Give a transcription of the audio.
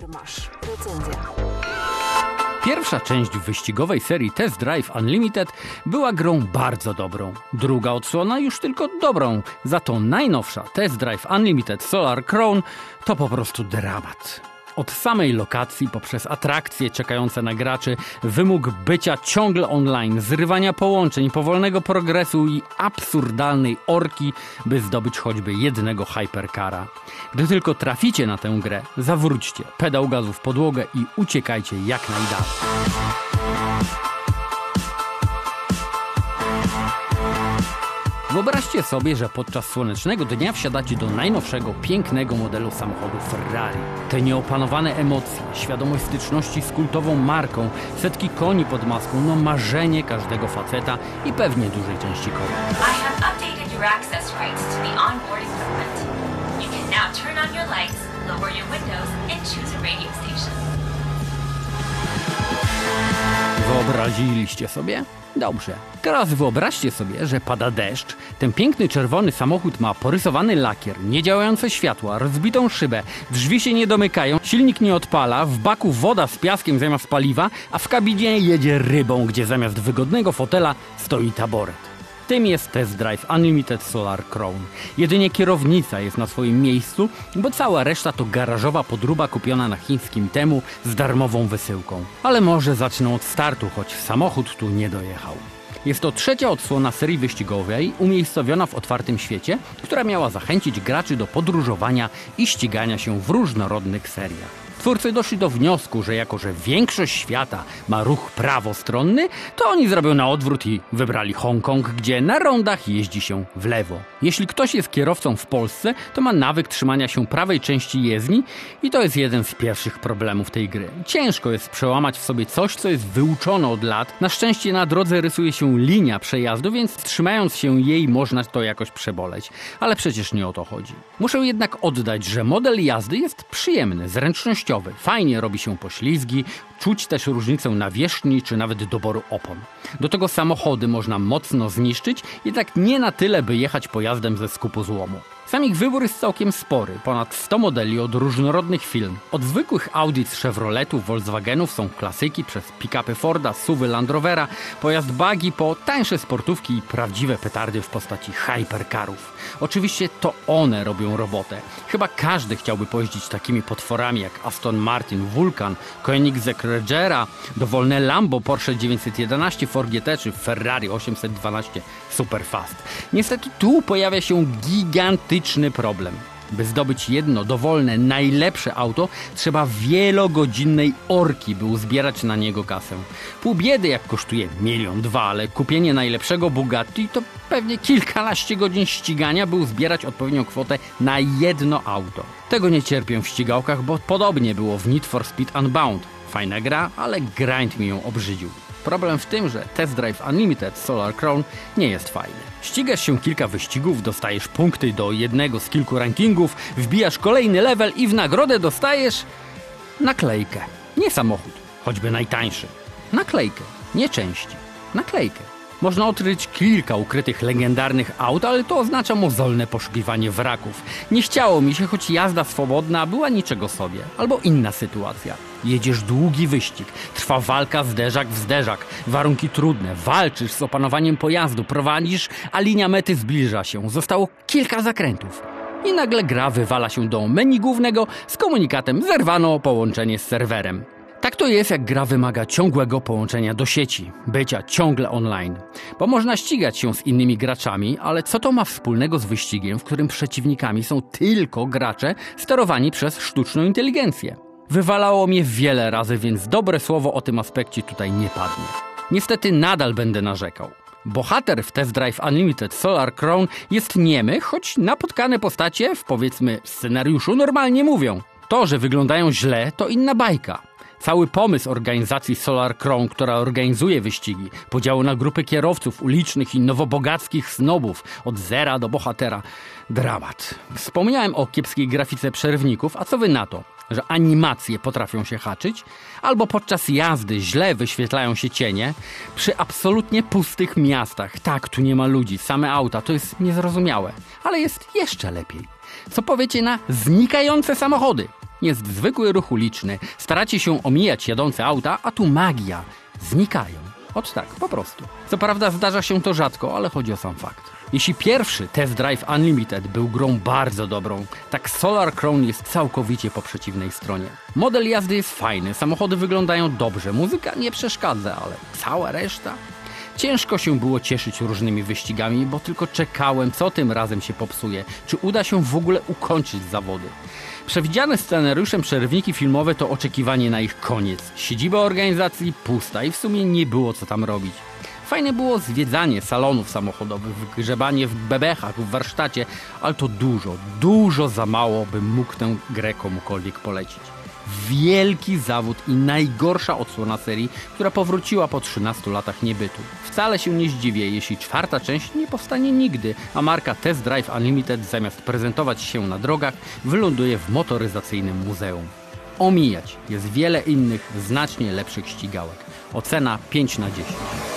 Supermarsz. Recenzja. Pierwsza część wyścigowej serii Test Drive Unlimited była grą bardzo dobrą. Druga odsłona już tylko dobrą. Za to najnowsza Test Drive Unlimited Solar Crown to po prostu dramat. Od samej lokacji poprzez atrakcje czekające na graczy, wymóg bycia ciągle online, zrywania połączeń, powolnego progresu i absurdalnej orki, by zdobyć choćby jednego hypercara. Gdy tylko traficie na tę grę, zawróćcie pedał gazu w podłogę i uciekajcie jak najdalej. Wyobraźcie sobie, że podczas słonecznego dnia wsiadacie do najnowszego, pięknego modelu samochodu Ferrari. Te nieopanowane emocje, świadomość styczności z kultową marką, setki koni pod maską, no marzenie każdego faceta i pewnie dużej części kobiet. I have updated your access rights to the onboard equipment. You can now turn on your lights, lower your windows and choose a radio station. Wyobraziliście sobie? Dobrze. Teraz wyobraźcie sobie, że pada deszcz, ten piękny czerwony samochód ma porysowany lakier, niedziałające światła, rozbitą szybę, drzwi się nie domykają, silnik nie odpala, w baku woda z piaskiem zamiast paliwa, a w kabinie jedzie rybą, gdzie zamiast wygodnego fotela stoi taboret. Tym jest Test Drive Unlimited Solar Crown. Jedynie kierownica jest na swoim miejscu, bo cała reszta to garażowa podróba kupiona na chińskim Temu z darmową wysyłką. Ale może zacznę od startu, choć samochód tu nie dojechał. Jest to trzecia odsłona serii wyścigowej umiejscowiona w otwartym świecie, która miała zachęcić graczy do podróżowania i ścigania się w różnorodnych seriach. Twórcy doszli do wniosku, że jako że większość świata ma ruch prawostronny, to oni zrobią na odwrót i wybrali Hongkong, gdzie na rondach jeździ się w lewo. Jeśli ktoś jest kierowcą w Polsce, to ma nawyk trzymania się prawej części jezdni i to jest jeden z pierwszych problemów tej gry. Ciężko jest przełamać w sobie coś, co jest wyuczone od lat. Na szczęście na drodze rysuje się linia przejazdu, więc trzymając się jej można to jakoś przeboleć. Ale przecież nie o to chodzi. Muszę jednak oddać, że model jazdy jest przyjemny, zręcznościowy. Fajnie robi się poślizgi, czuć też różnicę nawierzchni czy nawet doboru opon. Do tego samochody można mocno zniszczyć, jednak nie na tyle, by jechać pojazdem ze skupu złomu. Sam ich wybór jest całkiem spory, ponad 100 modeli od różnorodnych firm. Od zwykłych Audi z Chevroletów, Volkswagenów są klasyki, przez pick-upy Forda, SUVy Land Rovera, pojazd buggy po tańsze sportówki i prawdziwe petardy w postaci hypercarów. Oczywiście to one robią robotę. Chyba każdy chciałby pojeździć takimi potworami jak Aston Martin Vulcan, Koenigsegg Regera, dowolne Lambo, Porsche 911, Ford GT czy Ferrari 812 Superfast. Niestety tu pojawia się gigantyczny problem. By zdobyć jedno dowolne, najlepsze auto, trzeba wielogodzinnej orki, by uzbierać na niego kasę. Pół biedy jak kosztuje 1-2 miliony, ale kupienie najlepszego Bugatti to pewnie kilkanaście godzin ścigania, by uzbierać odpowiednią kwotę na jedno auto. Tego nie cierpię w ścigałkach, bo podobnie było w Need for Speed Unbound. Fajna gra, ale grind mi ją obrzydził. Problem w tym, że Test Drive Unlimited Solar Crown nie jest fajny. Ścigasz się kilka wyścigów, dostajesz punkty do jednego z kilku rankingów, wbijasz kolejny level i w nagrodę dostajesz naklejkę. Nie samochód, choćby najtańszy. Naklejkę, nie części. Naklejkę. Można odkryć kilka ukrytych legendarnych aut, ale to oznacza mozolne poszukiwanie wraków. Nie chciało mi się, choć jazda swobodna była niczego sobie. Albo inna sytuacja. Jedziesz długi wyścig, trwa walka zderzak w zderzak, warunki trudne, walczysz z opanowaniem pojazdu, prowadzisz, a linia mety zbliża się. Zostało kilka zakrętów. I nagle gra wywala się do menu głównego z komunikatem: zerwano połączenie z serwerem. Tak to jest, jak gra wymaga ciągłego połączenia do sieci, bycia ciągle online. Bo można ścigać się z innymi graczami, ale co to ma wspólnego z wyścigiem, w którym przeciwnikami są tylko gracze sterowani przez sztuczną inteligencję? Wywalało mnie wiele razy, więc dobre słowo o tym aspekcie tutaj nie padnie. Niestety nadal będę narzekał. Bohater w Test Drive Unlimited Solar Crown jest niemy, choć napotkane postacie w, powiedzmy, scenariuszu normalnie mówią. To, że wyglądają źle, to inna bajka. Cały pomysł organizacji Solar Crown, która organizuje wyścigi, podziału na grupy kierowców ulicznych i nowobogackich snobów, od zera do bohatera. Dramat. Wspomniałem o kiepskiej grafice przerywników, a co wy na to? Że animacje potrafią się haczyć, albo podczas jazdy źle wyświetlają się cienie przy absolutnie pustych miastach. Tak, tu nie ma ludzi, same auta, to jest niezrozumiałe. Ale jest jeszcze lepiej. Co powiecie na znikające samochody? Jest zwykły ruch uliczny, staracie się omijać jadące auta, a tu magia. Znikają. Ot tak, po prostu. Co prawda zdarza się to rzadko, ale chodzi o sam fakt. Jeśli pierwszy Test Drive Unlimited był grą bardzo dobrą, tak Solar Crown jest całkowicie po przeciwnej stronie. Model jazdy jest fajny, samochody wyglądają dobrze, muzyka nie przeszkadza, ale cała reszta? Ciężko się było cieszyć różnymi wyścigami, bo tylko czekałem, co tym razem się popsuje, czy uda się w ogóle ukończyć zawody. Przewidziane scenariuszem przerwniki filmowe to oczekiwanie na ich koniec. Siedziba organizacji pusta i w sumie nie było co tam robić. Fajne było zwiedzanie salonów samochodowych, grzebanie w bebechach, w warsztacie, ale to dużo za mało, bym mógł tę grę komukolwiek polecić. Wielki zawód i najgorsza odsłona serii, która powróciła po 13 latach niebytu. Wcale się nie zdziwię, jeśli czwarta część nie powstanie nigdy, a marka Test Drive Unlimited zamiast prezentować się na drogach, wyląduje w motoryzacyjnym muzeum. Omijać jest wiele innych, znacznie lepszych ścigałek. Ocena 5/10.